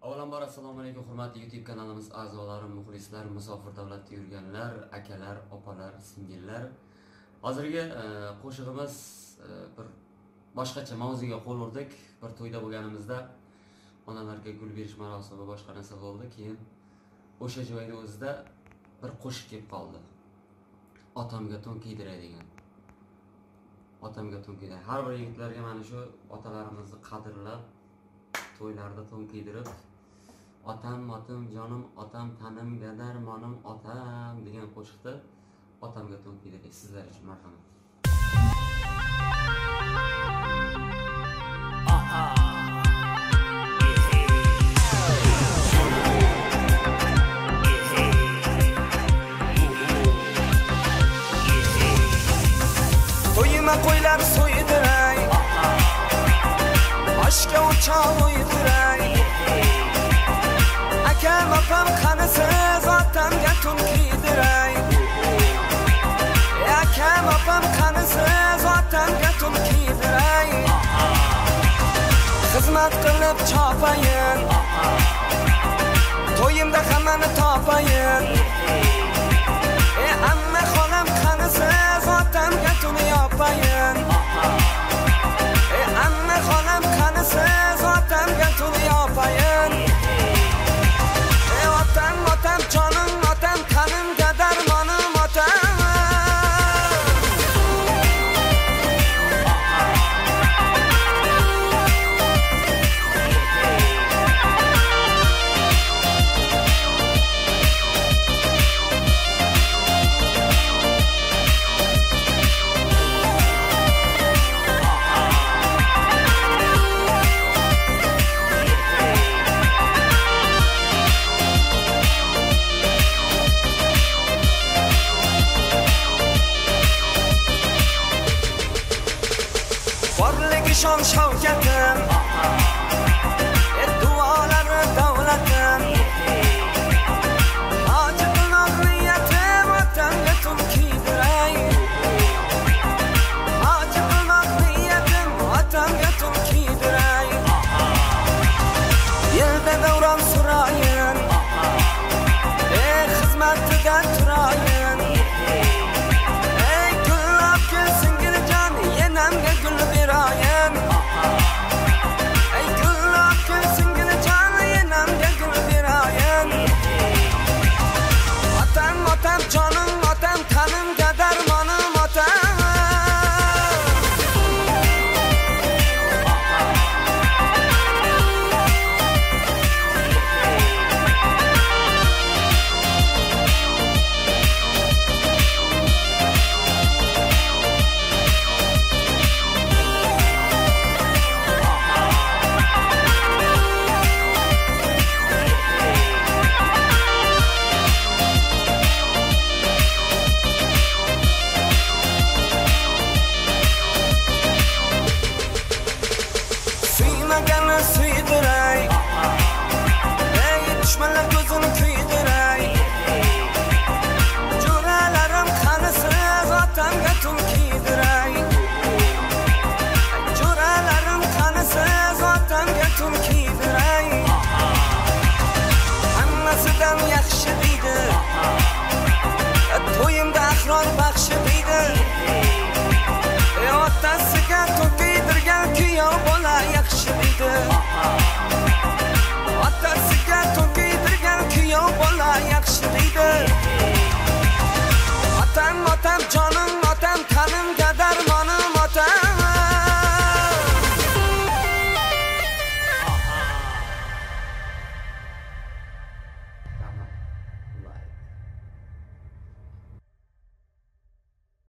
Avvalambor assalomu alaykum hurmatli YouTube kanalimiz a'zolari, muxlislar, musofir davlatda yurganlar, akalar, opalar, singillar. Hozirgi qo'shig'imiz bir boshqacha mavzuga qo'l urdik. Bir to'yda bo'lganimizda onalarga gul berish marosimi va boshqa narsa bo'ldi. Keyin o'sha joyda o'zida bir qo'shiq kelib qoldi. Otamga to'n kiydiray degan. Otamga to'n kiydiray. Har bir yigitlarga mana shu otalarimizni qadrlab to'ylarda to'n kiydirib, otam, otam, jonim, otam, tanim, gadarmonim, otam degan qo'shiqda otamga to'n kiydiray sizlar uchun marhamat. To'yima qo'ylar so'ydiray, oshga o'choq o'ydiray. Akam opam qanisiz otamga to'n kiydiray. Akam opam qanisiz otamga to'n kiydiray. Xizmat qilib chopayin, to'yimda hammani topayin. Amma xolam qanisiz otamga to'n yopayin.